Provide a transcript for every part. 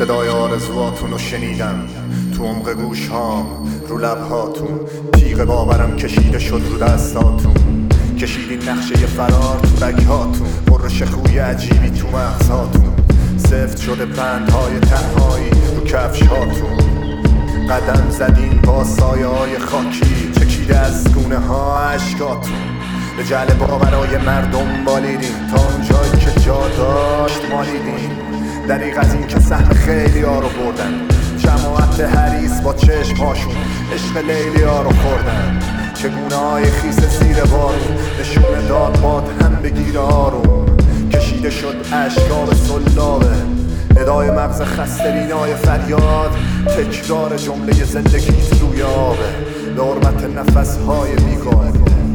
صدای آرزواتون رو شنیدم تو عمق گوش هام، رو لبهاتون. تیغ باورم کشیده شد رو دستاتون، کشیدین نقشه فرار تو رگهاتون. قرش خوی عجیبی تو مغزاتون، سفت شده بندهای تنهایی رو کفش هاتون. قدم زدین با سایه های خاکی چکیده از گونه ها عشقاتون. به جعل باورای مردم بالیدین تا اون جایی که جا داشت مالیدین. دریغ از این که سهم خیلی ها رو بردن، جماعت حریص با چشم هاشون عشق لیلی ها رو خوردن. چگونه های خیس زیر بارون نشون داد باد هم بگیر آروم. کشیده شد اشکاب سلابه ندای مغز خسته بینای فریاد. تکرار جمله زندگیت روی آبه به حرمت نفسهای بیگاه.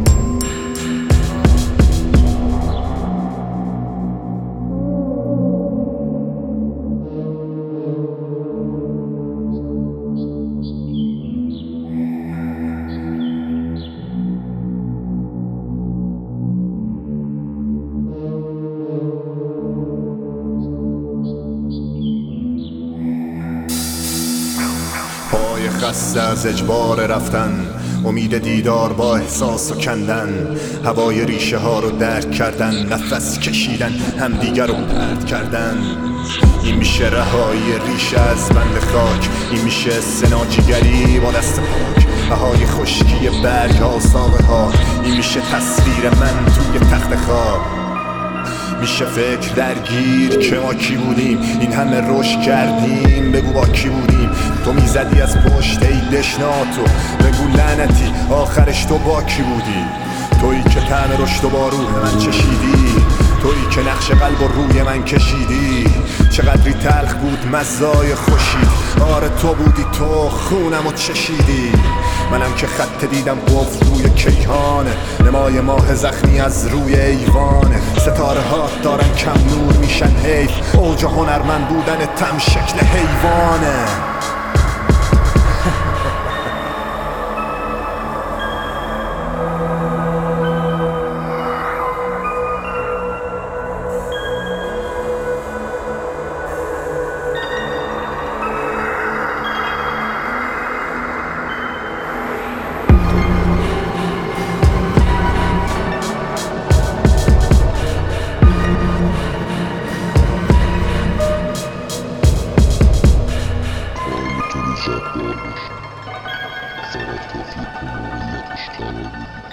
پای خسته از اجبار رفتن، امید دیدار با احساس و کندن. هوای ریشه ها رو درک کردن، نفس کشیدن همدیگر رو پرت کردن. این میشه رهایی ریشه از بند خاک، این میشه سناجیگری با دست پاک. بهای خشکی برگ ها ساقه ها، این میشه تصویر من توی تخت خواب. میشه فکر درگیر که ما کی بودیم، این همه رشد کردیم بگو با کی بودیم. تو میزدی از پشت ای دشناتو بگو لعنتی آخرش تو با کی بودی. تویی که طعم رشد و با روح من چشیدی، تویی که نقش قلب و روی من کشیدی. چقدری تلخ بود مزای خوشید، آره تو بودی تو خونم و چشیدی. منم که خط دیدم گفت روی کیهانه، نمای ماه زخمی از روی ایوانه. ستاره ها دارن کم نور میشن حیف، اوج هنرمند بودن تم شکل حیوانه. شب دار باشی، فقط کافیه که موقعیتش قرار بگیری.